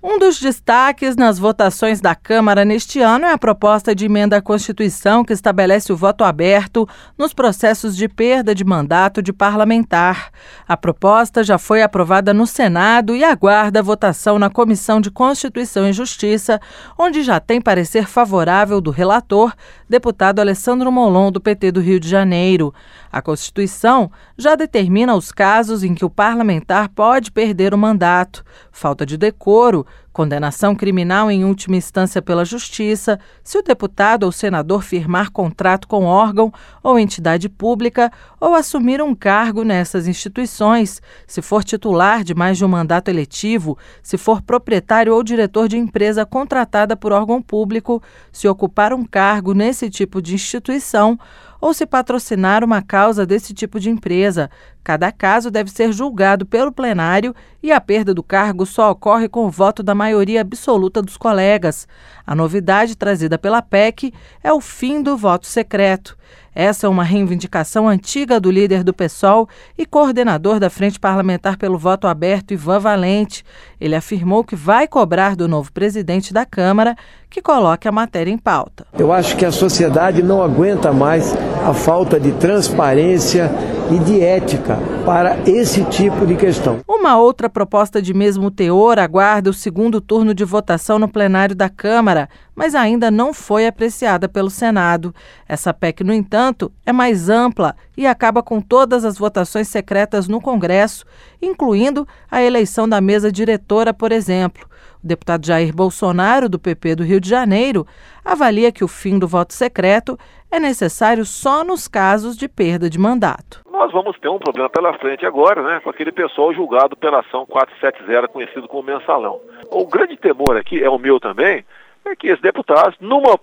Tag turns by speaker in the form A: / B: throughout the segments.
A: Um dos destaques nas votações da Câmara neste ano é a proposta de emenda à Constituição que estabelece o voto aberto nos processos de perda de mandato de parlamentar. A proposta já foi aprovada no Senado e aguarda a votação na Comissão de Constituição e Justiça, onde já tem parecer favorável do relator, deputado Alessandro Molon, do PT do Rio de Janeiro. A Constituição já determina os casos em que o parlamentar pode perder o mandato: falta de decoro, condenação criminal em última instância pela Justiça, se o deputado ou senador firmar contrato com órgão ou entidade pública ou assumir um cargo nessas instituições, se for titular de mais de um mandato eletivo, se for proprietário ou diretor de empresa contratada por órgão público, se ocupar um cargo nesse tipo de instituição ou se patrocinar uma causa desse tipo de empresa. Cada caso deve ser julgado pelo plenário e a perda do cargo só ocorre com o voto da maioria absoluta dos colegas. A novidade trazida pela PEC é o fim do voto secreto. Essa é uma reivindicação antiga do líder do PSOL e coordenador da Frente Parlamentar pelo Voto Aberto, Ivan Valente. Ele afirmou que vai cobrar do novo presidente da Câmara que coloque a matéria em pauta.
B: Eu acho que a sociedade não aguenta mais a falta de transparência e de ética para esse tipo de questão.
A: Uma outra proposta de mesmo teor aguarda o segundo turno de votação no plenário da Câmara, mas ainda não foi apreciada pelo Senado. Essa PEC, no entanto, é mais ampla e acaba com todas as votações secretas no Congresso, incluindo a eleição da mesa diretora, por exemplo. O deputado Jair Bolsonaro, do PP do Rio de Janeiro, avalia que o fim do voto secreto é necessário só nos casos de perda de mandato.
C: Nós vamos ter um problema pela frente agora, né, com aquele pessoal julgado pela ação 470, conhecido como mensalão. O grande temor aqui, é o meu também, é que esses deputados, numa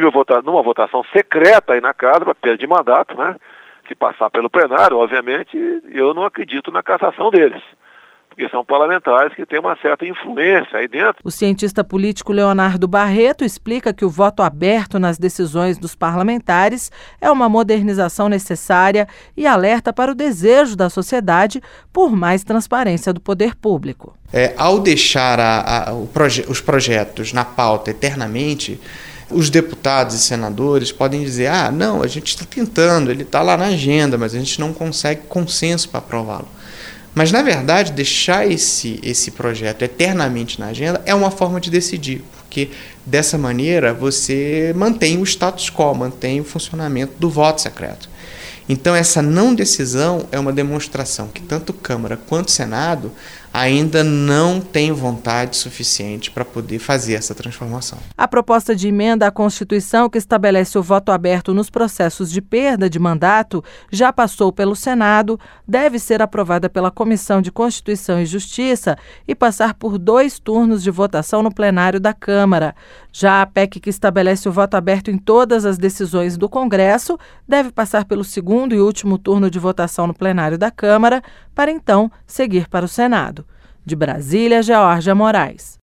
C: votação secreta aí na casa, para perda de mandato, né, se passar pelo plenário, obviamente, eu não acredito na cassação deles, porque são parlamentares que têm uma certa influência aí dentro.
A: O cientista político Leonardo Barreto explica que o voto aberto nas decisões dos parlamentares é uma modernização necessária e alerta para o desejo da sociedade por mais transparência do poder público.
D: Ao deixar os projetos na pauta eternamente, os deputados e senadores podem dizer: não, a gente está tentando, ele está lá na agenda, mas a gente não consegue consenso para aprová-lo. Mas, na verdade, deixar esse projeto eternamente na agenda é uma forma de decidir, porque dessa maneira você mantém o status quo, mantém o funcionamento do voto secreto. Então, essa não decisão é uma demonstração que tanto Câmara quanto Senado ainda não têm vontade suficiente para poder fazer essa transformação.
A: A proposta de emenda à Constituição que estabelece o voto aberto nos processos de perda de mandato já passou pelo Senado, deve ser aprovada pela Comissão de Constituição e Justiça e passar por 2 turnos de votação no plenário da Câmara. Já a PEC que estabelece o voto aberto em todas as decisões do Congresso deve passar pelo segundo e último turno de votação no plenário da Câmara, para então seguir para o Senado. De Brasília, Geórgia Moraes.